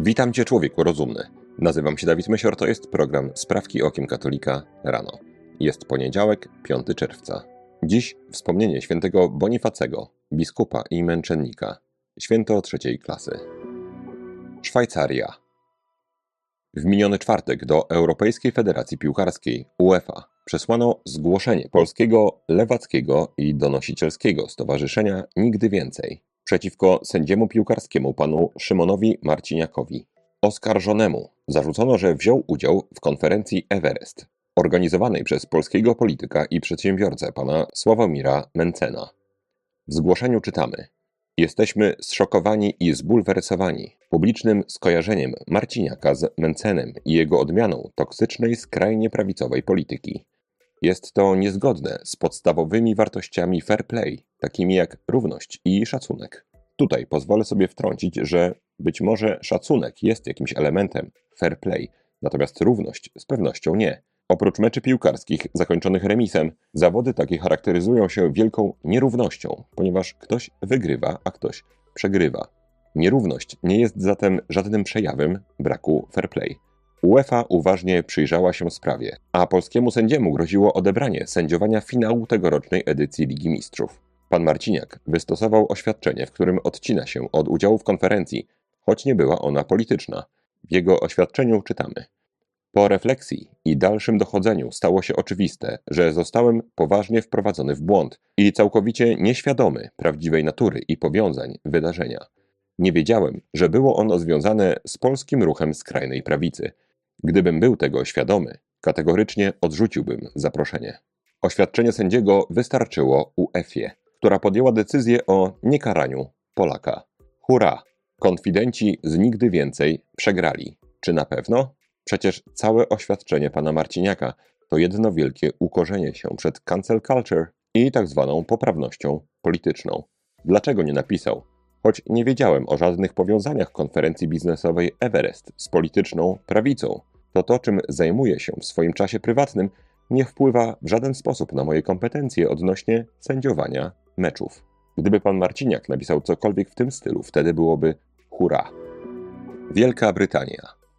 Witam Cię, człowieku rozumny. Nazywam się Dawid Mysior, to jest program Sprawki okiem katolika rano. Jest poniedziałek, 5 czerwca. Dziś wspomnienie świętego Bonifacego, biskupa i męczennika. Święto trzeciej klasy. Szwajcaria. W miniony czwartek do Europejskiej Federacji Piłkarskiej UEFA przesłano zgłoszenie Polskiego Lewackiego i Donosicielskiego Stowarzyszenia Nigdy Więcej przeciwko sędziemu piłkarskiemu panu Szymonowi Marciniakowi. Oskarżonemu zarzucono, że wziął udział w konferencji Everest, organizowanej przez polskiego polityka i przedsiębiorcę pana Sławomira Mentzena. W zgłoszeniu czytamy: jesteśmy zszokowani i zbulwersowani publicznym skojarzeniem Marciniaka z Mentzenem i jego odmianą toksycznej, skrajnie prawicowej polityki. Jest to niezgodne z podstawowymi wartościami fair play, takimi jak równość i szacunek. Tutaj pozwolę sobie wtrącić, że być może szacunek jest jakimś elementem fair play, natomiast równość z pewnością nie. Oprócz meczy piłkarskich zakończonych remisem, zawody takie charakteryzują się wielką nierównością, ponieważ ktoś wygrywa, a ktoś przegrywa. Nierówność nie jest zatem żadnym przejawem braku fair play. UEFA uważnie przyjrzała się sprawie, a polskiemu sędziemu groziło odebranie sędziowania finału tegorocznej edycji Ligi Mistrzów. Pan Marciniak wystosował oświadczenie, w którym odcina się od udziału w konferencji, choć nie była ona polityczna. W jego oświadczeniu czytamy: po refleksji i dalszym dochodzeniu stało się oczywiste, że zostałem poważnie wprowadzony w błąd i całkowicie nieświadomy prawdziwej natury i powiązań wydarzenia. Nie wiedziałem, że było ono związane z polskim ruchem skrajnej prawicy. Gdybym był tego świadomy, kategorycznie odrzuciłbym zaproszenie. Oświadczenie sędziego wystarczyło UEFie, która podjęła decyzję o niekaraniu Polaka. Hurra! Konfidenci z Nigdy Więcej przegrali. Czy na pewno? Przecież całe oświadczenie pana Marciniaka to jedno wielkie ukorzenie się przed cancel culture i tak zwaną poprawnością polityczną. Dlaczego nie napisał: choć nie wiedziałem o żadnych powiązaniach konferencji biznesowej Everest z polityczną prawicą, to czym zajmuję się w swoim czasie prywatnym, nie wpływa w żaden sposób na moje kompetencje odnośnie sędziowania meczów. Gdyby pan Marciniak napisał cokolwiek w tym stylu, wtedy byłoby hurra. Wielka Brytania.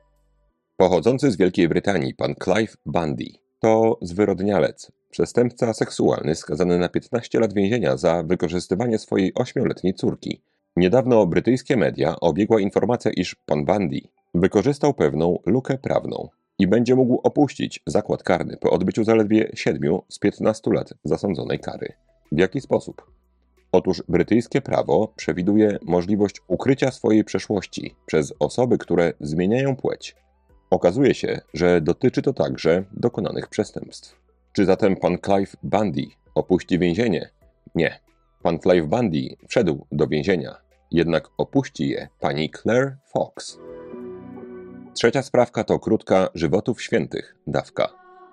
Pochodzący z Wielkiej Brytanii pan Clive Bundy to zwyrodnialec, przestępca seksualny skazany na 15 lat więzienia za wykorzystywanie swojej 8-letniej córki. Niedawno brytyjskie media obiegła informacja, iż pan Bundy wykorzystał pewną lukę prawną i będzie mógł opuścić zakład karny po odbyciu zaledwie 7 z 15 lat zasądzonej kary. W jaki sposób? Otóż brytyjskie prawo przewiduje możliwość ukrycia swojej przeszłości przez osoby, które zmieniają płeć. Okazuje się, że dotyczy to także dokonanych przestępstw. Czy zatem pan Clive Bundy opuści więzienie? Nie. Pan Clive Bundy wszedł do więzienia, jednak opuści je pani Claire Fox. Trzecia sprawka to krótka żywotów świętych dawka.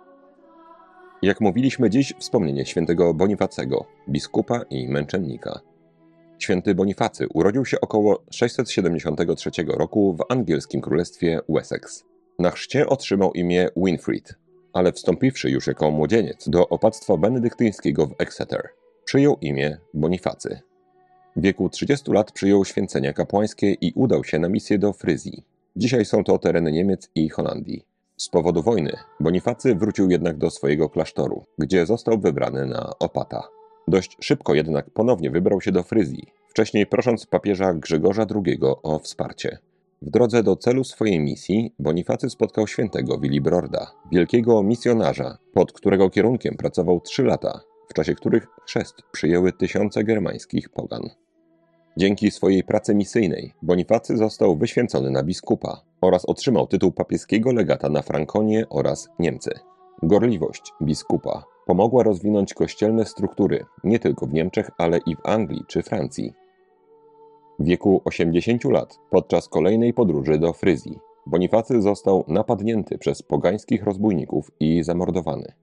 Jak mówiliśmy dziś, wspomnienie świętego Bonifacego, biskupa i męczennika. Święty Bonifacy urodził się około 673 roku w angielskim królestwie Wessex. Na chrzcie otrzymał imię Winfried, ale wstąpiwszy już jako młodzieniec do opactwa benedyktyńskiego w Exeter, przyjął imię Bonifacy. W wieku 30 lat przyjął święcenia kapłańskie i udał się na misję do Fryzji. Dzisiaj są to tereny Niemiec i Holandii. Z powodu wojny Bonifacy wrócił jednak do swojego klasztoru, gdzie został wybrany na opata. Dość szybko jednak ponownie wybrał się do Fryzji, wcześniej prosząc papieża Grzegorza II o wsparcie. W drodze do celu swojej misji Bonifacy spotkał świętego Willibrorda, wielkiego misjonarza, pod którego kierunkiem pracował 3 lata, w czasie których chrzest przyjęły tysiące germańskich pogan. Dzięki swojej pracy misyjnej Bonifacy został wyświęcony na biskupa oraz otrzymał tytuł papieskiego legata na Frankonię oraz Niemcy. Gorliwość biskupa pomogła rozwinąć kościelne struktury nie tylko w Niemczech, ale i w Anglii czy Francji. W wieku 80 lat, podczas kolejnej podróży do Fryzji, Bonifacy został napadnięty przez pogańskich rozbójników i zamordowany.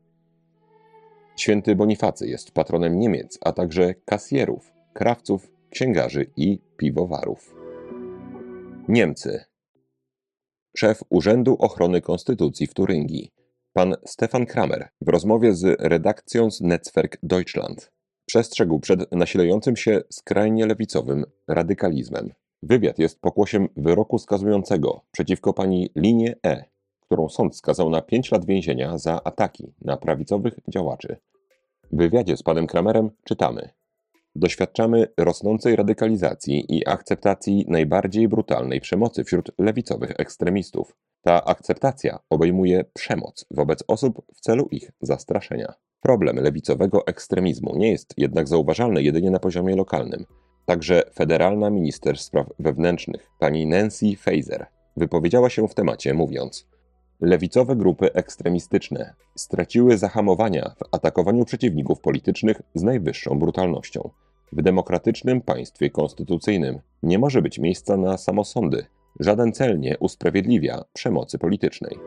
Święty Bonifacy jest patronem Niemiec, a także kasjerów, krawców, księgarzy i piwowarów. Niemcy. Szef Urzędu Ochrony Konstytucji w Turyngii, pan Stefan Kramer, w rozmowie z redakcją z Netzwerk Deutschland przestrzegł przed nasilającym się skrajnie lewicowym radykalizmem. Wywiad jest pokłosiem wyroku skazującego przeciwko pani Linie E., którą sąd skazał na 5 lat więzienia za ataki na prawicowych działaczy. W wywiadzie z panem Kramerem czytamy: doświadczamy rosnącej radykalizacji i akceptacji najbardziej brutalnej przemocy wśród lewicowych ekstremistów. Ta akceptacja obejmuje przemoc wobec osób w celu ich zastraszenia. Problem lewicowego ekstremizmu nie jest jednak zauważalny jedynie na poziomie lokalnym. Także federalna minister spraw wewnętrznych, pani Nancy Faeser, wypowiedziała się w temacie, mówiąc: lewicowe grupy ekstremistyczne straciły zahamowania w atakowaniu przeciwników politycznych z najwyższą brutalnością. W demokratycznym państwie konstytucyjnym nie może być miejsca na samosądy. Żaden cel nie usprawiedliwia przemocy politycznej.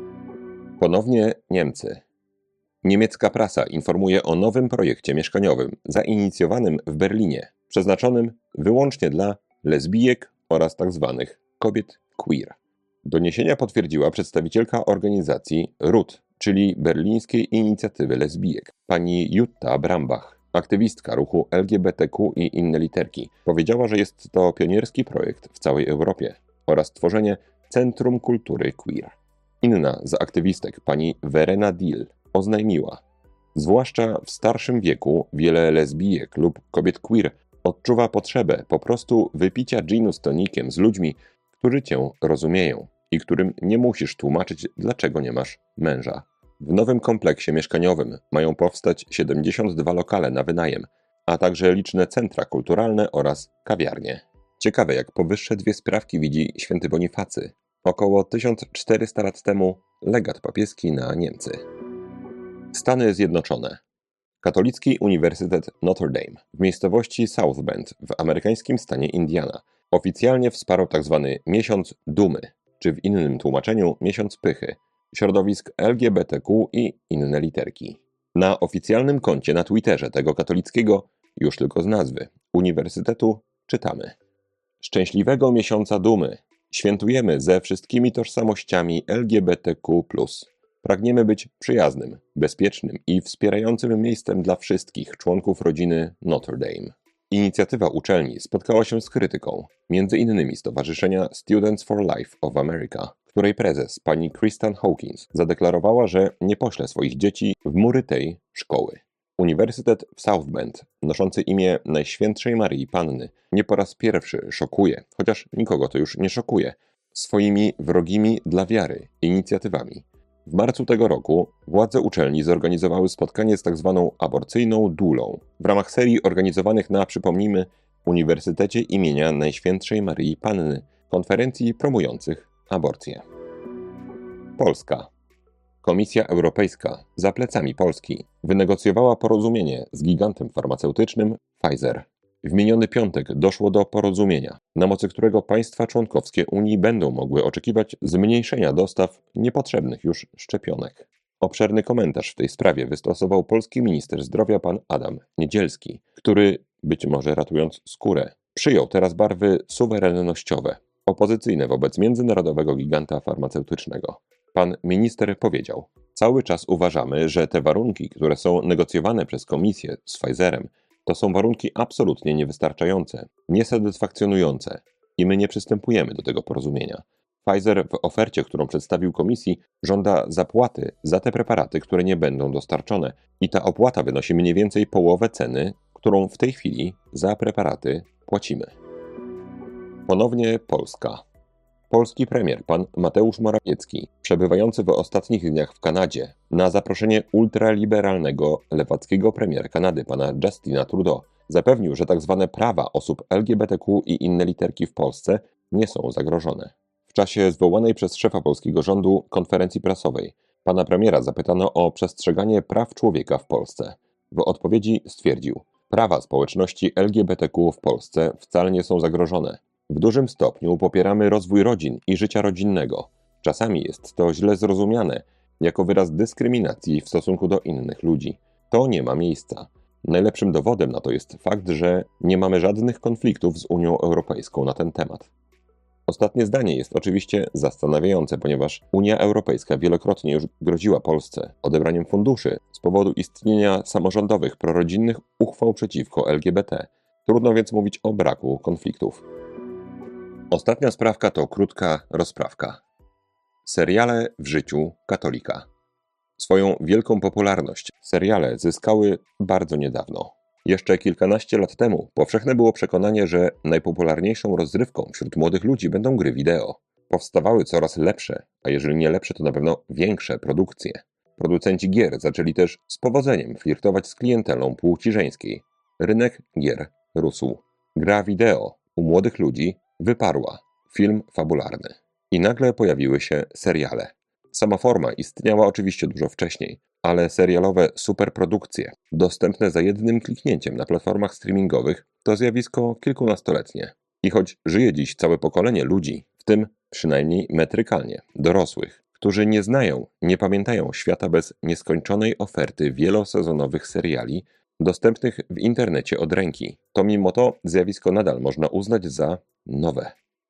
Ponownie Niemcy. Niemiecka prasa informuje o nowym projekcie mieszkaniowym zainicjowanym w Berlinie, przeznaczonym wyłącznie dla lesbijek oraz tzw. kobiet queer. Doniesienia potwierdziła przedstawicielka organizacji RUT, czyli Berlińskiej Inicjatywy Lesbijek, pani Jutta Brambach, aktywistka ruchu LGBTQ i inne literki. Powiedziała, że jest to pionierski projekt w całej Europie oraz tworzenie Centrum Kultury Queer. Inna z aktywistek, pani Verena Dill, oznajmiła: zwłaszcza w starszym wieku wiele lesbijek lub kobiet queer odczuwa potrzebę po prostu wypicia ginu z tonikiem z ludźmi, którzy cię rozumieją i którym nie musisz tłumaczyć, dlaczego nie masz męża. W nowym kompleksie mieszkaniowym mają powstać 72 lokale na wynajem, a także liczne centra kulturalne oraz kawiarnie. Ciekawe, jak powyższe dwie sprawki widzi święty Bonifacy, około 1400 lat temu legat papieski na Niemcy. Stany Zjednoczone. Katolicki Uniwersytet Notre Dame w miejscowości South Bend w amerykańskim stanie Indiana oficjalnie wsparł tzw. Miesiąc Dumy, czy w innym tłumaczeniu Miesiąc Pychy, środowisk LGBTQ i inne literki. Na oficjalnym koncie na Twitterze tego katolickiego, już tylko z nazwy, uniwersytetu czytamy: szczęśliwego miesiąca dumy świętujemy ze wszystkimi tożsamościami LGBTQ+. Pragniemy być przyjaznym, bezpiecznym i wspierającym miejscem dla wszystkich członków rodziny Notre Dame. Inicjatywa uczelni spotkała się z krytyką, m.in. Stowarzyszenia Students for Life of America, której prezes, pani Kristen Hawkins, zadeklarowała, że nie pośle swoich dzieci w mury tej szkoły. Uniwersytet w South Bend, noszący imię Najświętszej Maryi Panny, nie po raz pierwszy szokuje, chociaż nikogo to już nie szokuje, swoimi wrogimi dla wiary inicjatywami. W marcu tego roku władze uczelni zorganizowały spotkanie z tzw. aborcyjną dulą w ramach serii organizowanych na, przypomnijmy, Uniwersytecie imienia Najświętszej Maryi Panny konferencji promujących aborcję. Polska. Komisja Europejska za plecami Polski wynegocjowała porozumienie z gigantem farmaceutycznym Pfizer. W miniony piątek doszło do porozumienia, na mocy którego państwa członkowskie Unii będą mogły oczekiwać zmniejszenia dostaw niepotrzebnych już szczepionek. Obszerny komentarz w tej sprawie wystosował polski minister zdrowia pan Adam Niedzielski, który, być może ratując skórę, przyjął teraz barwy suwerennościowe, opozycyjne wobec międzynarodowego giganta farmaceutycznego. Pan minister powiedział: cały czas uważamy, że te warunki, które są negocjowane przez komisję z Pfizerem, to są warunki absolutnie niewystarczające, niesatysfakcjonujące i my nie przystępujemy do tego porozumienia. Pfizer w ofercie, którą przedstawił komisji, żąda zapłaty za te preparaty, które nie będą dostarczone i ta opłata wynosi mniej więcej połowę ceny, którą w tej chwili za preparaty płacimy. Ponownie Polska. Polski premier pan Mateusz Morawiecki, przebywający w ostatnich dniach w Kanadzie, na zaproszenie ultraliberalnego lewackiego premiera Kanady pana Justina Trudeau, zapewnił, że tzw. prawa osób LGBTQ i inne literki w Polsce nie są zagrożone. W czasie zwołanej przez szefa polskiego rządu konferencji prasowej pana premiera zapytano o przestrzeganie praw człowieka w Polsce. W odpowiedzi stwierdził: prawa społeczności LGBTQ w Polsce wcale nie są zagrożone. W dużym stopniu popieramy rozwój rodzin i życia rodzinnego. Czasami jest to źle zrozumiane jako wyraz dyskryminacji w stosunku do innych ludzi. To nie ma miejsca. Najlepszym dowodem na to jest fakt, że nie mamy żadnych konfliktów z Unią Europejską na ten temat. Ostatnie zdanie jest oczywiście zastanawiające, ponieważ Unia Europejska wielokrotnie już groziła Polsce odebraniem funduszy z powodu istnienia samorządowych prorodzinnych uchwał przeciwko LGBT. Trudno więc mówić o braku konfliktów. Ostatnia sprawka to krótka rozprawka. Seriale w życiu katolika. Swoją wielką popularność seriale zyskały bardzo niedawno. Jeszcze kilkanaście lat temu powszechne było przekonanie, że najpopularniejszą rozrywką wśród młodych ludzi będą gry wideo. Powstawały coraz lepsze, a jeżeli nie lepsze, to na pewno większe produkcje. Producenci gier zaczęli też z powodzeniem flirtować z klientelą płci żeńskiej. Rynek gier rósł. Gra wideo u młodych ludzi wyparła film fabularny. I nagle pojawiły się seriale. Sama forma istniała oczywiście dużo wcześniej, ale serialowe superprodukcje, dostępne za jednym kliknięciem na platformach streamingowych, to zjawisko kilkunastoletnie. I choć żyje dziś całe pokolenie ludzi, w tym przynajmniej metrykalnie dorosłych, którzy nie znają, nie pamiętają świata bez nieskończonej oferty wielosezonowych seriali dostępnych w internecie od ręki, to mimo to zjawisko nadal można uznać za nowe.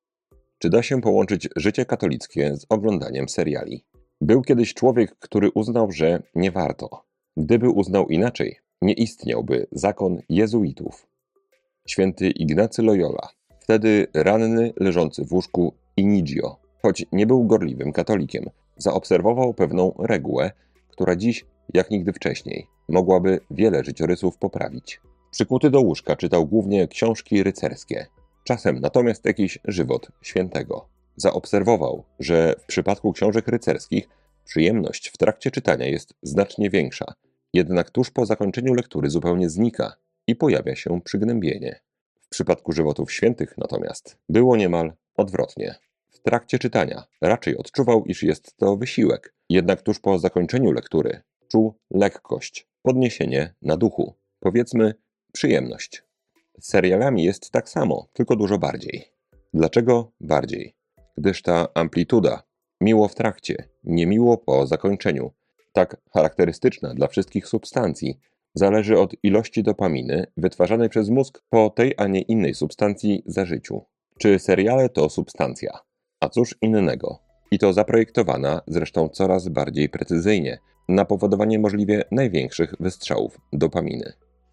Czy da się połączyć życie katolickie z oglądaniem seriali? Był kiedyś człowiek, który uznał, że nie warto. Gdyby uznał inaczej, nie istniałby zakon jezuitów. Święty Ignacy Loyola, wtedy ranny, leżący w łóżku Inigio, choć nie był gorliwym katolikiem, zaobserwował pewną regułę, która dziś, jak nigdy wcześniej, mogłaby wiele życiorysów poprawić. Przykuty do łóżka czytał głównie książki rycerskie, czasem natomiast jakiś żywot świętego. Zaobserwował, że w przypadku książek rycerskich przyjemność w trakcie czytania jest znacznie większa, jednak tuż po zakończeniu lektury zupełnie znika i pojawia się przygnębienie. W przypadku żywotów świętych natomiast było niemal odwrotnie. W trakcie czytania raczej odczuwał, iż jest to wysiłek, jednak tuż po zakończeniu lektury czuł lekkość, podniesienie na duchu, powiedzmy przyjemność. Z serialami jest tak samo, tylko dużo bardziej. Dlaczego bardziej? Gdyż ta amplituda, miło w trakcie, niemiło po zakończeniu, tak charakterystyczna dla wszystkich substancji, zależy od ilości dopaminy wytwarzanej przez mózg po tej, a nie innej substancji zażyciu. Czy seriale to substancja? A cóż innego? I to zaprojektowana, zresztą coraz bardziej precyzyjnie, na powodowanie możliwie największych wystrzałów dopaminy.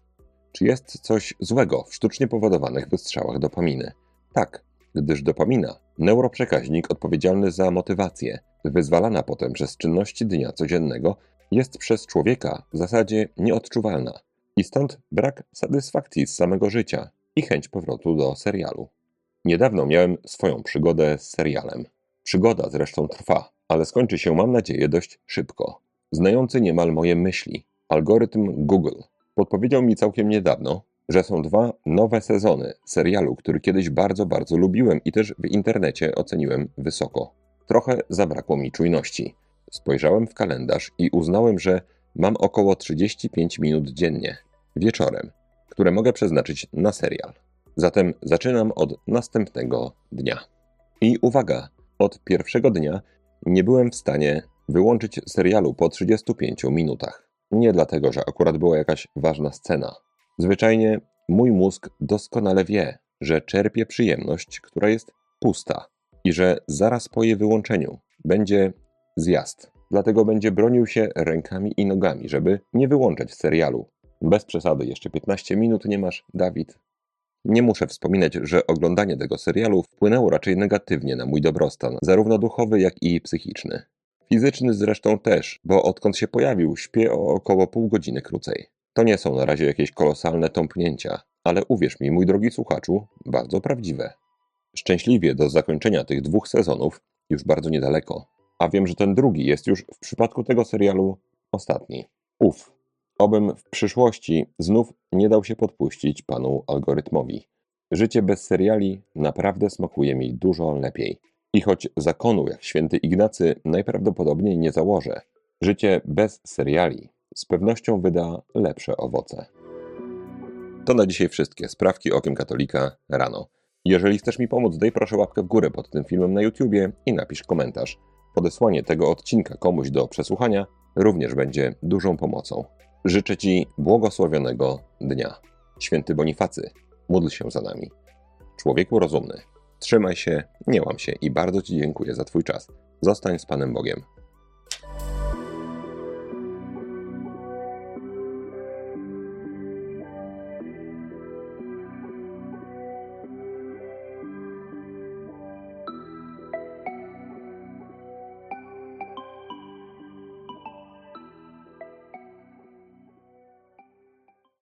Czy jest coś złego w sztucznie powodowanych wystrzałach dopaminy? Tak, gdyż dopamina, neuroprzekaźnik odpowiedzialny za motywację, wyzwalana potem przez czynności dnia codziennego, jest przez człowieka w zasadzie nieodczuwalna. I stąd brak satysfakcji z samego życia i chęć powrotu do serialu. Niedawno miałem swoją przygodę z serialem. Przygoda zresztą trwa, ale skończy się, mam nadzieję, dość szybko. Znający niemal moje myśli, algorytm Google podpowiedział mi całkiem niedawno, że są 2 nowe sezony serialu, który kiedyś bardzo, bardzo lubiłem i też w internecie oceniłem wysoko. Trochę zabrakło mi czujności. Spojrzałem w kalendarz i uznałem, że mam około 35 minut dziennie, wieczorem, które mogę przeznaczyć na serial. Zatem zaczynam od następnego dnia. I uwaga, od pierwszego dnia nie byłem w stanie wyłączyć serialu po 35 minutach. Nie dlatego, że akurat była jakaś ważna scena. Zwyczajnie mój mózg doskonale wie, że czerpie przyjemność, która jest pusta i że zaraz po jej wyłączeniu będzie zjazd. Dlatego będzie bronił się rękami i nogami, żeby nie wyłączać serialu. Bez przesady, jeszcze 15 minut nie masz, Dawid? Nie muszę wspominać, że oglądanie tego serialu wpłynęło raczej negatywnie na mój dobrostan, zarówno duchowy, jak i psychiczny. Fizyczny zresztą też, bo odkąd się pojawił, śpię o około pół godziny krócej. To nie są na razie jakieś kolosalne tąpnięcia, ale uwierz mi, mój drogi słuchaczu, bardzo prawdziwe. Szczęśliwie do zakończenia tych 2 sezonów już bardzo niedaleko, a wiem, że ten drugi jest już w przypadku tego serialu ostatni. Obym w przyszłości znów nie dał się podpuścić panu algorytmowi. Życie bez seriali naprawdę smakuje mi dużo lepiej. I choć zakonu jak święty Ignacy najprawdopodobniej nie założę, życie bez seriali z pewnością wyda lepsze owoce. To na dzisiaj wszystkie sprawki okiem katolika rano. Jeżeli chcesz mi pomóc, daj proszę łapkę w górę pod tym filmem na YouTubie i napisz komentarz. Podesłanie tego odcinka komuś do przesłuchania również będzie dużą pomocą. Życzę Ci błogosławionego dnia. Święty Bonifacy, módl się za nami. Człowieku rozumny, trzymaj się, nie łam się i bardzo Ci dziękuję za Twój czas. Zostań z Panem Bogiem.